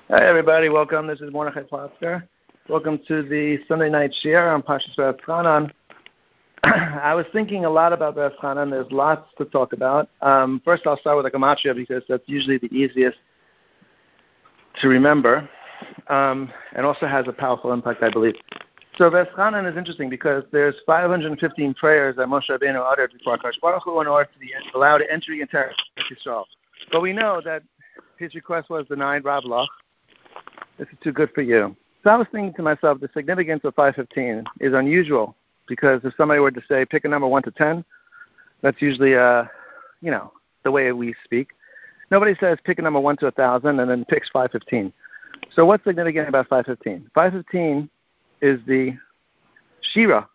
Hi, everybody. Welcome. This is Mordechai Platzker. Welcome to the Sunday night share on Parshas V'Eschanan. I was thinking a lot about V'Eschanan. There's lots to talk about. First, I'll start with a gematria because that's usually the easiest to remember and also has a powerful impact, I believe. So V'Eschanan is interesting because there's 515 prayers that Moshe Rabbeinu uttered before HaKadosh Baruch Hu in order to be allowed entry into Israel. But we know that his request was denied, Rav Lach. This is too good for you. So I was thinking to myself, the significance of 515 is unusual because if somebody were to say, pick a number 1 to 10, that's usually, the way we speak. Nobody says pick a number 1 to 1,000 and then picks 515. So what's significant about 515? 515 is the Shira.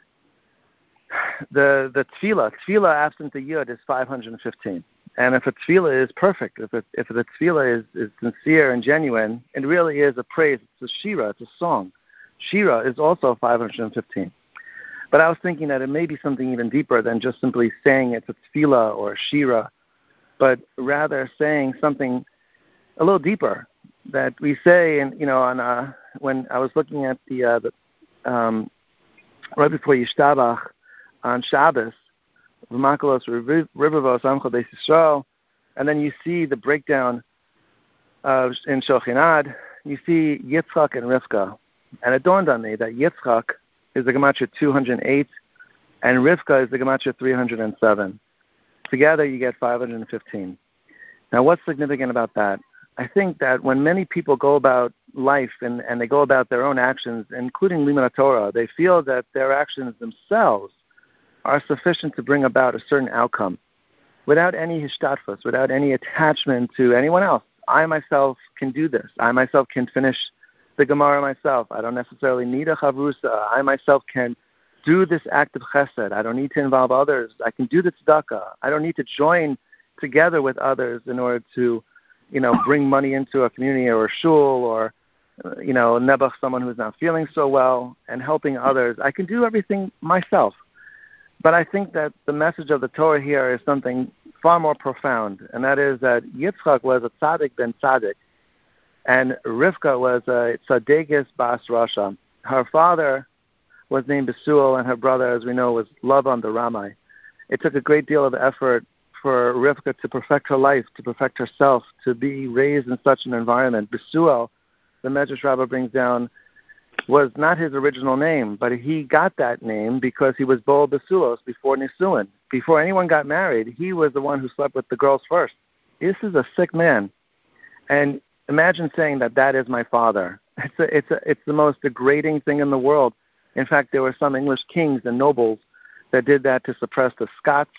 The Tefillah absent the Yud is 515. And if a tefillah is perfect, if the tefillah is sincere and genuine, it really is a praise. It's a shira, it's a song. Shira is also 515. But I was thinking that it may be something even deeper than just simply saying it's a tefillah or a shira, but rather saying something a little deeper that we say. And when I was looking at the right before Yishtabach on Shabbos. V'makalos Rivavos Amcha Beis Yisrael, and then you see the breakdown in Shochinad. You see Yitzchak and Rivka, and it dawned on me that Yitzchak is the gematria 208, and Rivka is the gematria 307. Together, you get 515. Now, what's significant about that? I think that when many people go about life and they go about their own actions, including Limud Torah, they feel that their actions themselves are sufficient to bring about a certain outcome without any hishtadfus, without any attachment to anyone else. I myself can do this. I myself can finish the Gemara myself. I don't necessarily need a chavrusa. I myself can do this act of chesed. I don't need to involve others. I can do the tzedakah. I don't need to join together with others in order to, bring money into a community or a shul or, nebuch someone who's not feeling so well and helping others. I can do everything myself. But I think that the message of the Torah here is something far more profound, and that is that Yitzchak was a tzaddik ben tzaddik, and Rivka was a tzaddikus bas rasha. Her father was named Besuel, and her brother, as we know, was Lavan the Ramai. It took a great deal of effort for Rivka to perfect her life, to perfect herself, to be raised in such an environment. Besuel, the Medrash Rabbah brings down, was not his original name, but he got that name because he was Bol Besulos before Nisuin. Before anyone got married, he was the one who slept with the girls first. This is a sick man. And imagine saying that is my father. It's the most degrading thing in the world. In fact, there were some English kings and nobles that did that to suppress the Scots.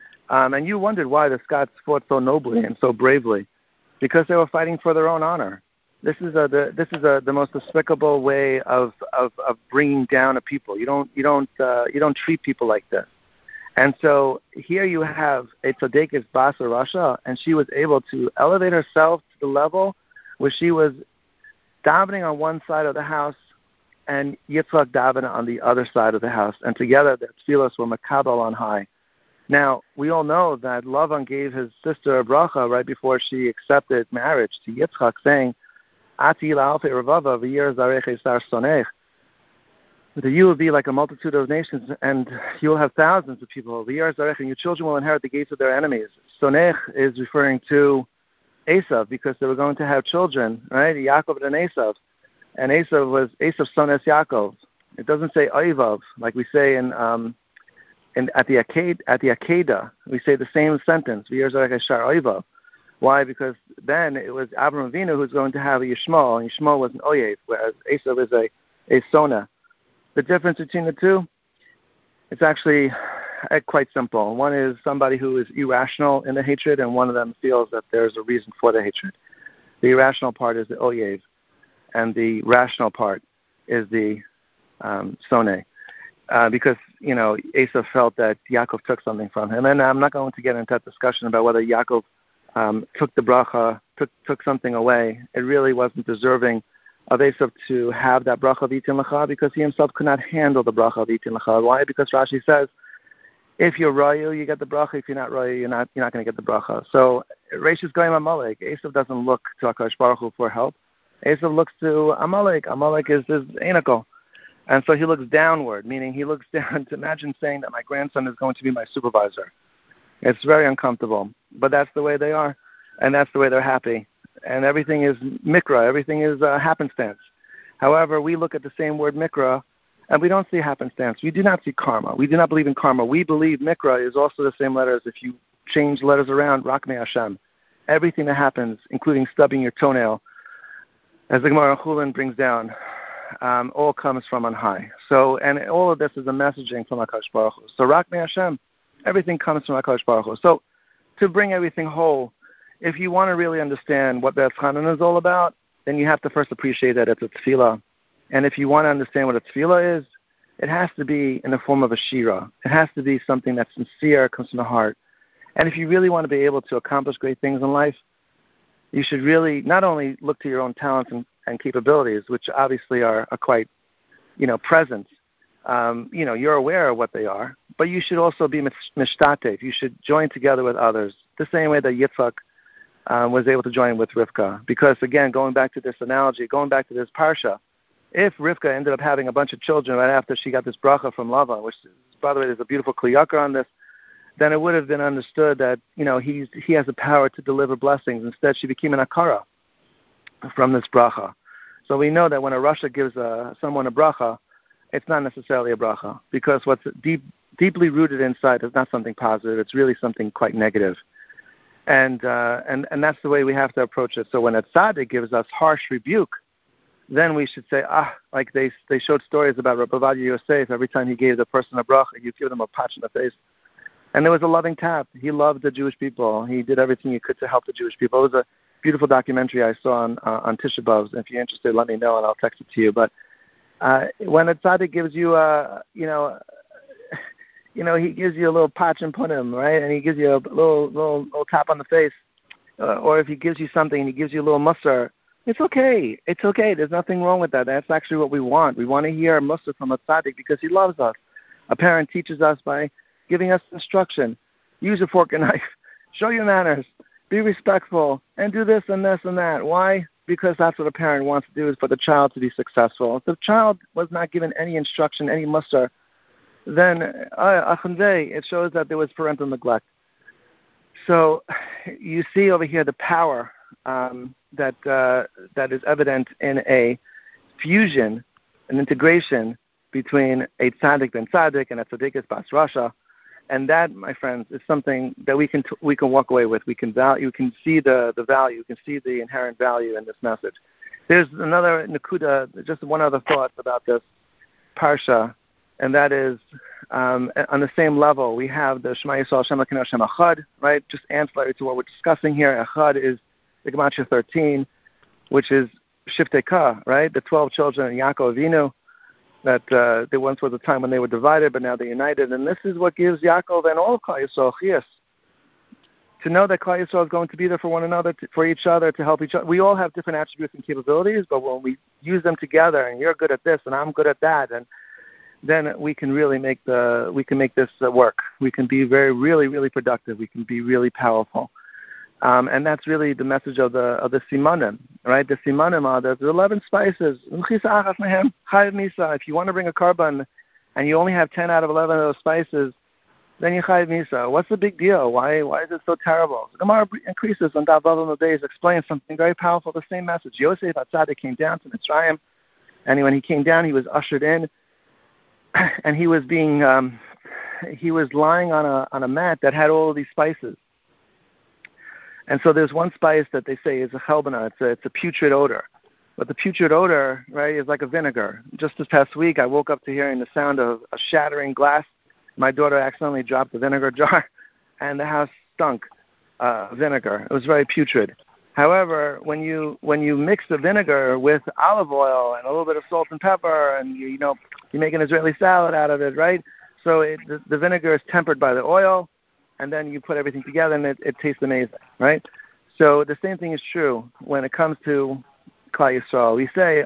And you wondered why the Scots fought so nobly and so bravely, because they were fighting for their own honor. This is the most despicable way of bringing down a people. You don't treat people like this. And so here you have a tzaddikus basa rasha, and she was able to elevate herself to the level where she was davening on one side of the house and Yitzchak davening on the other side of the house, and together their tefillos were makabel on high. Now, we all know that Lavan gave his sister a bracha right before she accepted marriage to Yitzchak, saying, that you will be like a multitude of nations, and you will have thousands of people. And your children will inherit the gates of their enemies. Sonech is referring to Esav because they were going to have children, right? Yaakov and Esav. And Esav was Esav Sones Yaakov. It doesn't say Oivav like we say at the Akedah. We say the same sentence. Oivav. Why? Because then it was Avraham Avinu who's going to have a Yishmael, and Yishmael was an Oyev, whereas Esav is a Sona. The difference between the two, it's actually quite simple. One is somebody who is irrational in the hatred, and one of them feels that there's a reason for the hatred. The irrational part is the Oyev, and the rational part is the Sone. Because, Esav felt that Yaakov took something from him. And I'm not going to get into that discussion about whether Yaakov took the bracha, took something away. It really wasn't deserving of Esav to have that bracha of Yitin Lecha because he himself could not handle the bracha of Yitin Lecha. Why? Because Rashi says, if you're Rayu, you get the bracha. If you're not Rayu, you're not going to get the bracha. So Reish is going Amalek. Esav doesn't look to HaKadosh Baruch Hu for help. Esav looks to Amalek. Amalek is his anacle. And so he looks downward, meaning he looks down to imagine saying that my grandson is going to be my supervisor. It's very uncomfortable, but that's the way they are, and that's the way they're happy. And everything is mikra, everything is happenstance. However, we look at the same word mikra, and we don't see happenstance. We do not see karma. We do not believe in karma. We believe mikra is also the same letters. If you change letters around, Rakme Hashem. Everything that happens, including stubbing your toenail, as the Gemara Chulin brings down, all comes from on high. So, and all of this is a messaging from HaKadosh Baruch Hu. So, Rakme Hashem, everything comes from HaKadosh Baruch Hu. So, to bring everything whole, if you want to really understand what the Tzchanan is all about, then you have to first appreciate that it's a tefillah. And if you want to understand what a tefillah is, it has to be in the form of a shira. It has to be something that's sincere, comes from the heart. And if you really want to be able to accomplish great things in life, you should really not only look to your own talents and capabilities, which obviously are quite, present. You're aware of what they are, but you should also be mishtatev. You should join together with others, the same way that Yitzchak was able to join with Rivka. Because, again, going back to this analogy, going back to this parsha, if Rivka ended up having a bunch of children right after she got this bracha from Lavan, which, by the way, there's a beautiful kliyakar on this, then it would have been understood that, he has the power to deliver blessings. Instead, she became an akara from this bracha. So we know that when a rasha gives someone a bracha, it's not necessarily a bracha, because what's deeply rooted inside is not something positive. It's really something quite negative. And that's the way we have to approach it. So when a tzaddik gives us harsh rebuke, then we should say, like they showed stories about Rabbi Ovadia Yosef. Every time he gave the person a bracha, he'd give them a patch in the face. And there was a loving tap. He loved the Jewish people. He did everything he could to help the Jewish people. It was a beautiful documentary I saw on Tisha B'Av. If you're interested, let me know and I'll text it to you. But when a tzaddik gives you he gives you a little patch and punim, right? And he gives you a little tap on the face. Or if he gives you something and he gives you a little musar, it's okay. It's okay. There's nothing wrong with that. That's actually what we want. We want to hear a musar from a tzaddik because he loves us. A parent teaches us by giving us instruction. Use a fork and knife. Show your manners. Be respectful. And do this and this and that. Why? Because that's what a parent wants to do, is for the child to be successful. If the child was not given any instruction, any musar, then it shows that there was parental neglect. So you see over here the power that is evident in a fusion, an integration between a tzaddik ben tzaddik and a tzaddikus bas rasha. And that, my friends, is something that we can walk away with. You can see the value. You can see the inherent value in this message. There's another nakuda, just one other thought about this parsha, and that is on the same level. We have the Shema Yisrael Shem Elokeinu Hashem Echad, right? Just ancillary to what we're discussing here. Echad is the Gematria 13, which is Shiftei Ka, right? The 12 children in Yaakov Avinu. That there once was a time when they were divided, but now they're united. And this is what gives Yaakov and all of Klal Yisrael chiyas, to know that Klal Yisrael is going to be there for one another, for each other, to help each other. We all have different attributes and capabilities, but when we use them together, and you're good at this, and I'm good at that, and then we can really make this work. We can be really, really productive. We can be really powerful. And that's really the message of the simanim, right? The simanim are there's 11 spices. If you want to bring a carbon and you only have 10 out of 11 of those spices, then you chayiv misa. What's the big deal? Why is it so terrible? The Gemara increases on Daf Vav Amud Beis, explains something very powerful. The same message. Yosef HaTzadik came down to Mitzrayim, and when he came down, he was ushered in, and he was lying on a mat that had all of these spices. And so there's one spice that they say is a chelbana. It's a putrid odor. But the putrid odor, right, is like a vinegar. Just this past week, I woke up to hearing the sound of a shattering glass. My daughter accidentally dropped the vinegar jar, and the house stunk vinegar. It was very putrid. However, when you mix the vinegar with olive oil and a little bit of salt and pepper, and you make an Israeli salad out of it, right? So the vinegar is tempered by the oil, and then you put everything together, and it tastes amazing, right? So the same thing is true when it comes to Klal Yisrael. We say,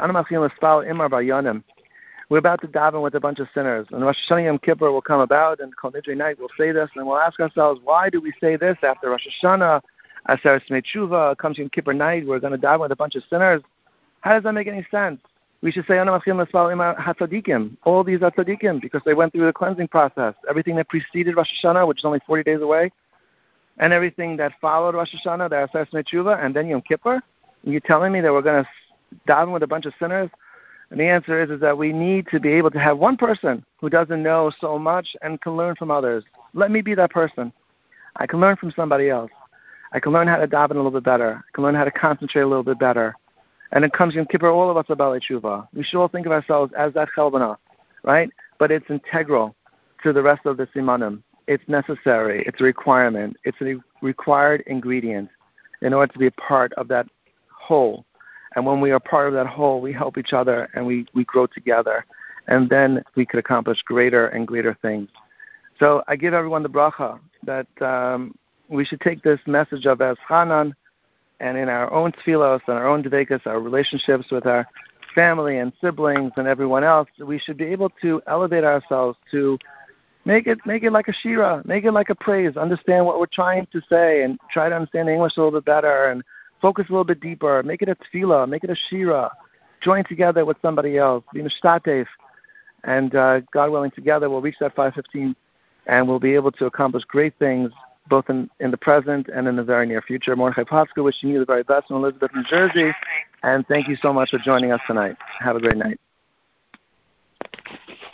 we're about to daven with a bunch of sinners, and Rosh Hashanah Yom Kippur will come about, and Kol Nidrei night we'll say this, and we'll ask ourselves, why do we say this after Rosh Hashanah, Aseret Smei Tshuva, comes Yom Kippur night, we're going to daven with a bunch of sinners? How does that make any sense? We should say, all these are tzaddikim, because they went through the cleansing process. Everything that preceded Rosh Hashanah, which is only 40 days away, and everything that followed Rosh Hashanah, the Aseret Tshuva, and then Yom Kippur. And you're telling me that we're going to daven with a bunch of sinners? And the answer is that we need to be able to have one person who doesn't know so much and can learn from others. Let me be that person. I can learn from somebody else. I can learn how to daven a little bit better. I can learn how to concentrate a little bit better. And it comes Yom Kippur, all of us are Balei Tshuva. We should all think of ourselves as that Chelbana, right? But it's integral to the rest of the Simanim. It's necessary. It's a requirement. It's a required ingredient in order to be a part of that whole. And when we are part of that whole, we help each other and we grow together. And then we could accomplish greater and greater things. So I give everyone the bracha that we should take this message of Eschanan, and in our own tefillos and our own dveikus, our relationships with our family and siblings and everyone else, we should be able to elevate ourselves to make it like a shira, make it like a praise, understand what we're trying to say and try to understand English a little bit better and focus a little bit deeper, make it a tefillah, make it a shira, join together with somebody else, be mishtatef, and God willing, together we'll reach that 515 and we'll be able to accomplish great things both in the present and in the very near future. Mordechai Paska wishing you the very best from Elizabeth, New Jersey, and thank you so much for joining us tonight. Have a great night.